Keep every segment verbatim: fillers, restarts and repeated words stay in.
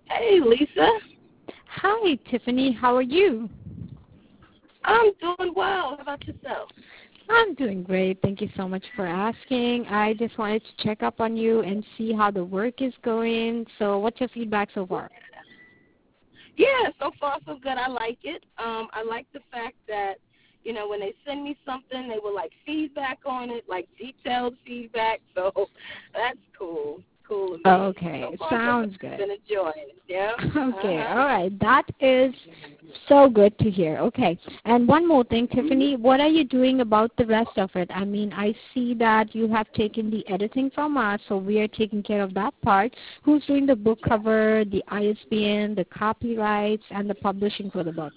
Hey, Lisa. Hi, Tiffany. How are you? I'm doing well. How about yourself? I'm doing great. Thank you so much for asking. I just wanted to check up on you and see how the work is going. So what's your feedback so far? Yeah, so far so good. I like it. Um, I like the fact that, you know, when they send me something, they will like feedback on it, like detailed feedback. So that's cool. Cool with me. So Okay, far so good. sounds I've good. been enjoying it. Yeah. Okay, Uh-huh. all right. That is so good to hear. Okay, and one more thing, Tiffany, what are you doing about the rest of it? I mean, I see that you have taken the editing from us, so we are taking care of that part. Who's doing the book Yeah. cover, the I S B N, the copyrights, and the publishing for the book?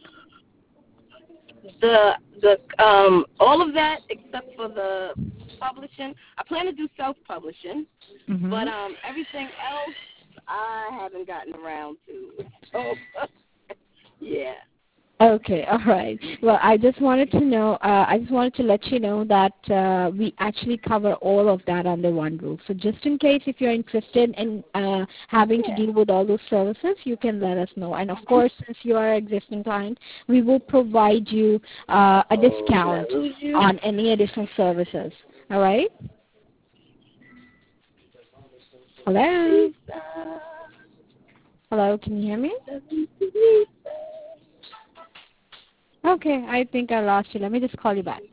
The the um all of that except for the publishing. I plan to do self publishing, but Mm-hmm. um everything else I haven't gotten around to. So yeah. Okay, all right. Well, I just wanted to know, uh, I just wanted to let you know that uh, we actually cover all of that under one roof. So just in case if you're interested in uh, having to Yeah. deal with all those services, you can let us know. And of course, since you are an existing client, we will provide you uh, a Oh, did I discount lose you? on any additional services. All right? Hello? Lisa. Hello, can you hear me? Lisa. Okay, I think I lost you. Let me just call you back.